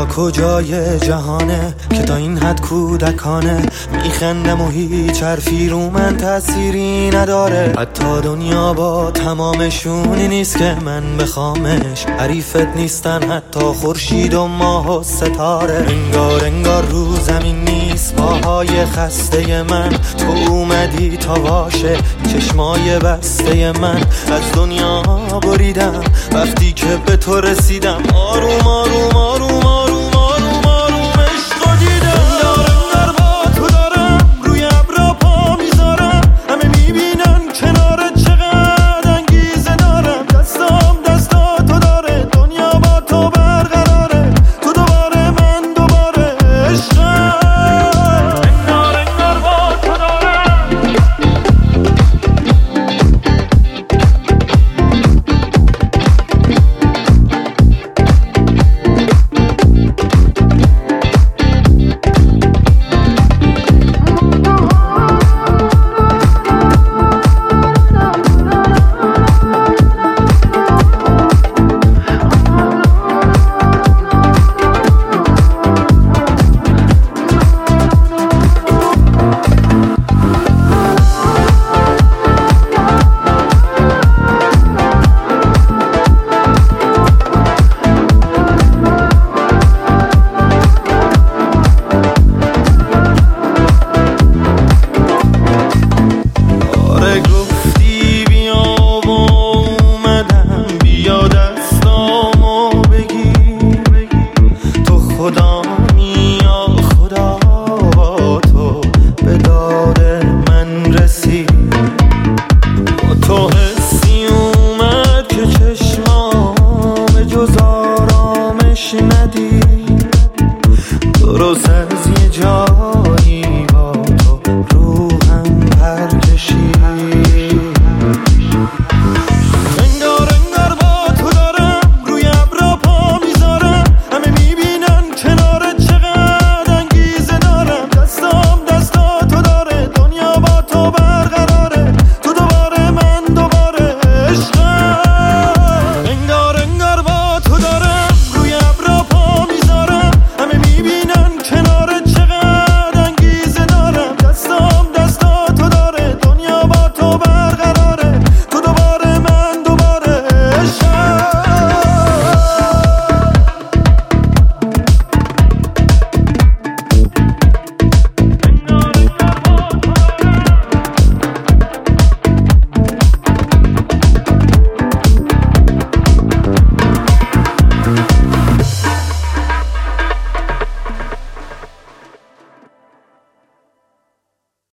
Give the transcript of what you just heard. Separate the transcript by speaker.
Speaker 1: کجای جهانه که تا این حد کودکانه میخندم و هیچ حرفی رو من تأثیری نداره. حتی دنیا با تمامشونی نیست که من بخوامش، حریفت نیستن حتی خورشید و ماه و ستاره. انگار رو زمین نیست پاهای خسته من، تو اومدی تا واشه چشمای بسته من. از دنیا بریدم وقتی که به تو رسیدم، آروم آروم آروم